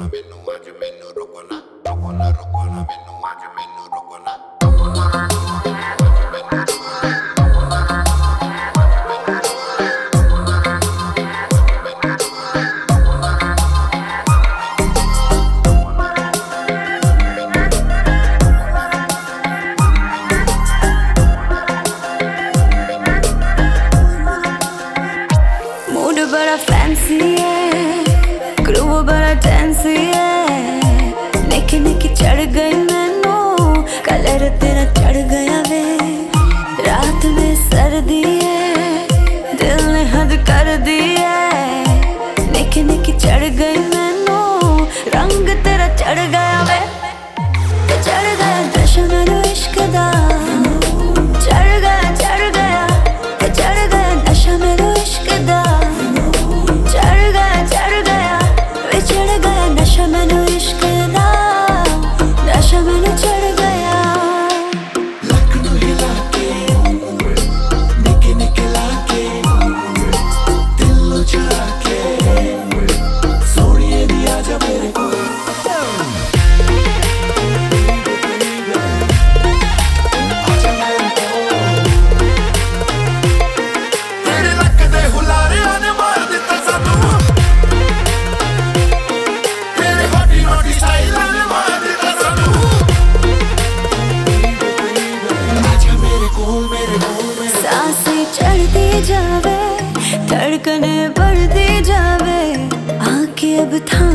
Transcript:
मैनू अज मैनू रोको ना रोको ना रोको ना मैनू अज मैनू रोको ना रोको ना रोको ना मैनू अज मैनू रोको ना मूड बड़ा फैंसी है, ग्रूव बड़ा डांसी है, निकी निकी चढ़ गई मैनू, कलर तेरा चढ़ गया वे, रात में सर्दी है, दिल ने हद कर दी है, निकी निकी चढ़ गई मैनू, रंग तेरा चढ़ गया वे, चढ़ गया नशा मैनू इश्क दा, चढ़ गया चढ़ गया नशा मैनू इश्क दा, चढ़ गया वे चढ़ गया नशा मैनू इश्क दा, नशा मैनू चढ़ गया। लकड़ू हिला के निके निके लाके दिल चढ़ा के सोनिए दी आजा मेरे को सांसें चढ़ती जावे, धड़कने बढ़ती जावे, आके अब था